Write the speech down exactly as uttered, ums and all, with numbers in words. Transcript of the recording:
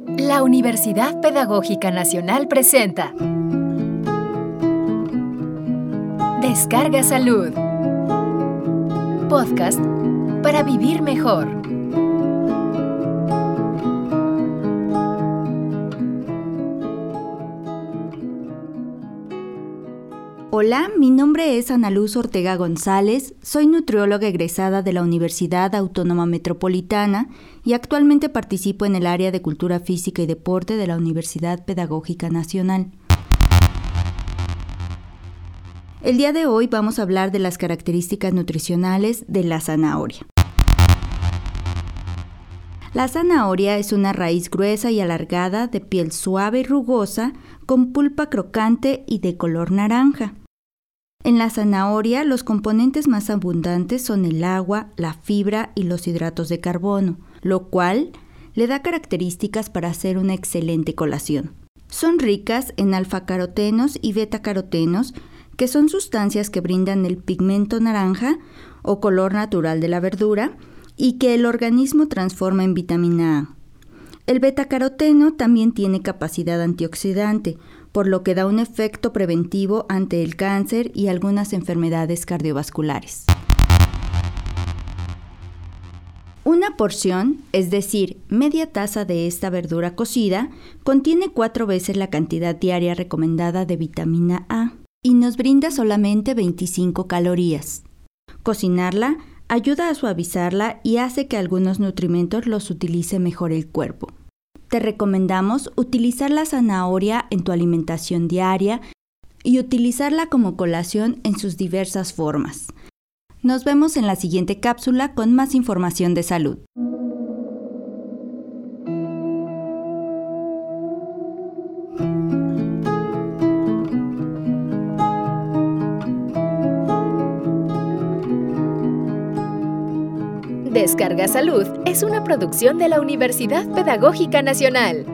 La Universidad Pedagógica Nacional presenta Descarga Salud, podcast para vivir mejor. Hola, mi nombre es Ana Luz Ortega González, soy nutrióloga egresada de la Universidad Autónoma Metropolitana y actualmente participo en el área de Cultura Física y Deporte de la Universidad Pedagógica Nacional. El día de hoy vamos a hablar de las características nutricionales de la zanahoria. La zanahoria es una raíz gruesa y alargada de piel suave y rugosa, con pulpa crocante y de color naranja. En la zanahoria, los componentes más abundantes son el agua, la fibra y los hidratos de carbono, lo cual le da características para hacer una excelente colación. Son ricas en alfa-carotenos y beta-carotenos, que son sustancias que brindan el pigmento naranja o color natural de la verdura y que el organismo transforma en vitamina A. El betacaroteno también tiene capacidad antioxidante, por lo que da un efecto preventivo ante el cáncer y algunas enfermedades cardiovasculares. Una porción, es decir, media taza de esta verdura cocida, contiene cuatro veces la cantidad diaria recomendada de vitamina A y nos brinda solamente veinticinco calorías. Cocinarla ayuda a suavizarla y hace que algunos nutrimentos los utilice mejor el cuerpo. Te recomendamos utilizar la zanahoria en tu alimentación diaria y utilizarla como colación en sus diversas formas. Nos vemos en la siguiente cápsula con más información de salud. Descarga Salud es una producción de la Universidad Pedagógica Nacional.